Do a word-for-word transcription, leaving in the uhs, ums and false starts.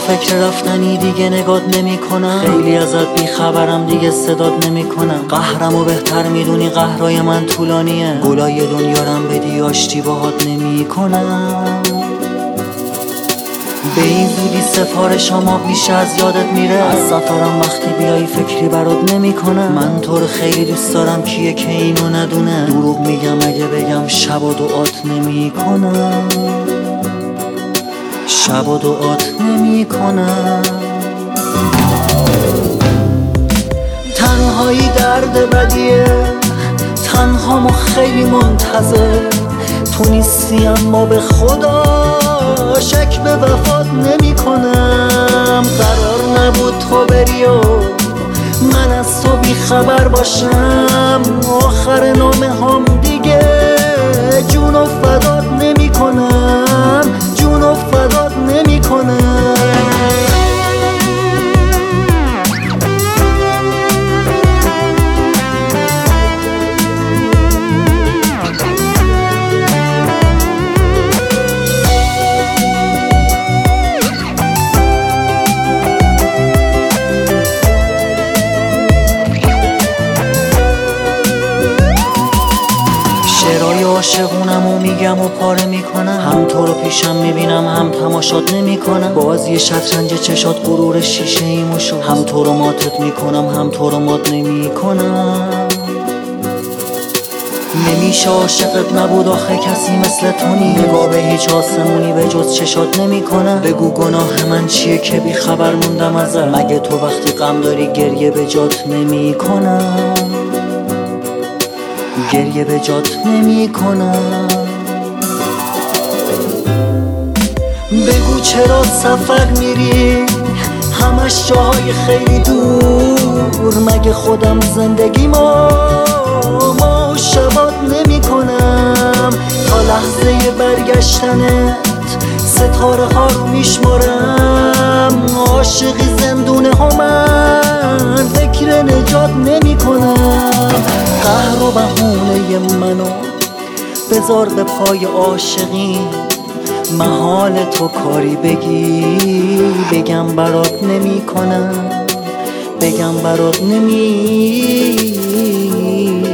فکر رفتنی دیگه نگات نمی کنم. خیلی ازت بیخبرم دیگه صدات نمی کنم. قهرمو بهتر میدونی قهرای من طولانیه. گلای دنیارم بدی آشتی باهات نمی کنم. به این زودی سفارشام آب میشه از یادت میره. از سفرم وقتی بیایی فکری برات نمی کنم. من تو رو خیلی دوست دارم کیه که اینو ندونه. دروغ میگم اگه بگم شب و دعات نمی کنم. شب و دعات نمی کنم. تنهایی درد بدیه، تنهامو خیلی منتظر. تو نیستی اما به خدا شک به وفات نمی کنم. قرار نبود تو بری و من از تو بی خبر باشم. آخر نامه هم دیگه جون و فدات نمی کنم. جون و فدات نمی کنم. شعرهای عاشقونمو میگم و پاره میکنم. هم تو رو پیشم میبینم هم تماشات نمیکنم. بازی شطرنج چشات غرور شیشه ایمو شد. هم تو رو ماتت میکنم هم تو رو مات نمیکنم. نمیشه عاشقت نبود آخه کسی مثل تو نی. نگاه به هیچ آسمونی به جز چشات نمیکنم. بگو گناه من چیه که بی خبر موندم ازت. مگه تو وقتی غم داری گریه به جات نمیکنم. گریه به جات نمی کنم. بگو چرا سفر میری همش جاهای خیلی دور. مگه خودم زندگی ما ما شبات نمی کنم. تا لحظه برگشتنت ستاره ها رو میشمارم. عاشقی زندونه ها من فکر نجات نمی کنم. قهر و بهونه منو بذار به پای عاشقی. محال تو کاری بگی بگم برات نمی کنم. بگم برات نمی